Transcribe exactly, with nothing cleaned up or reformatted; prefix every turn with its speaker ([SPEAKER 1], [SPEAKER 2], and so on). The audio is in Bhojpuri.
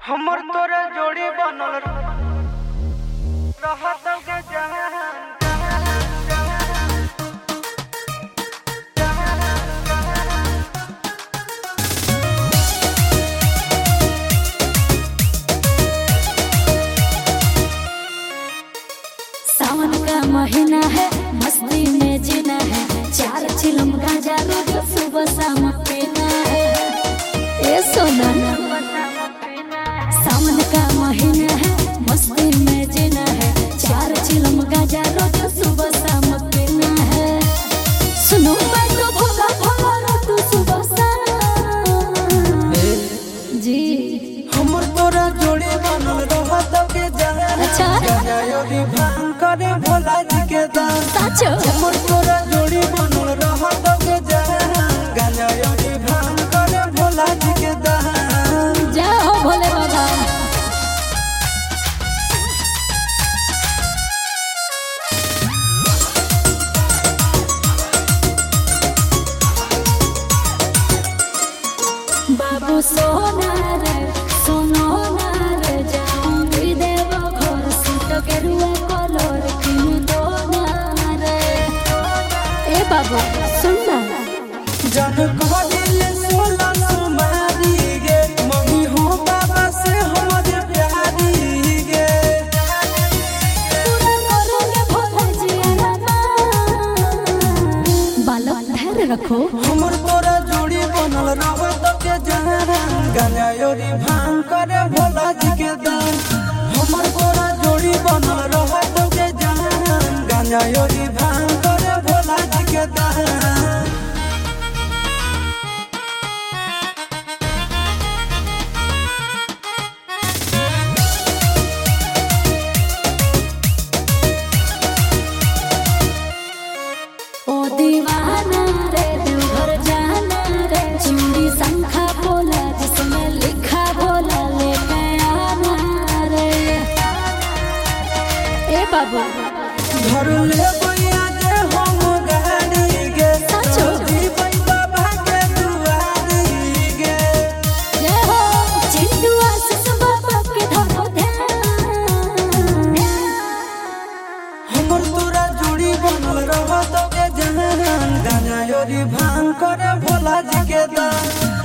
[SPEAKER 1] हमर तोरा जोड़ी बनल रहत के जहान
[SPEAKER 2] सावन का महीना है, मस्ती में जीना है, चार चिलम गांजा रोज सुबह शाम पीना है। ए सोना, सावन का महीना है, मस्ती में जीना है, चार चिलम गांजा रोज सुबह शाम पीना है। सुनो मैं तो भोला भोला तू सुबह शाम जी
[SPEAKER 1] हमर तोरा जोड़ी बनल रहत के जहान।
[SPEAKER 2] अच्छा
[SPEAKER 1] भांग करे भोला जी के दान।
[SPEAKER 2] साचो
[SPEAKER 1] हमर तोरा जोड़ी बनल रहत के जहान। गांजा योगी भांग करे भोला जी के दान।
[SPEAKER 2] जाओ भोले बाबा। बाबू सोना रे सुनो ना रे, जाऊंगी देव घर सूट के रुआ कलर किन दो ना रे। ए बाबू सुन ना,
[SPEAKER 1] जन कह दिल सोला सुमारी गे, मम्मी हो बाबा से हमरे प्यारी गे।
[SPEAKER 2] पूरा करोगे भोला जी आना, बालक धैर्य रखो।
[SPEAKER 1] हमर तोरा जोड़ी बनल रहत के जहान। गांजा योगी भांग करे भोला जी के दान। हमर तोरा जोड़ी बनल रहत के जहान। गांजा योगी भांग करे भोला जी के दान।
[SPEAKER 2] ओ दीवाना रे देवघर जाना रे, चूड़ी शंखा बोला जिसमें लिखा बोला लेके आना रे। ए बाबू
[SPEAKER 1] घर ले बैया जे हम गाड़ी गे,
[SPEAKER 2] साचो
[SPEAKER 1] जी बाबा के दुआरी गे।
[SPEAKER 2] जय हो चिंटू आशीष बाबा के धरो ध्यान।
[SPEAKER 1] हमर तोरा जोड़ी बनल रहत के जहान। गांजा योगी भांग करे भोला जी के दान।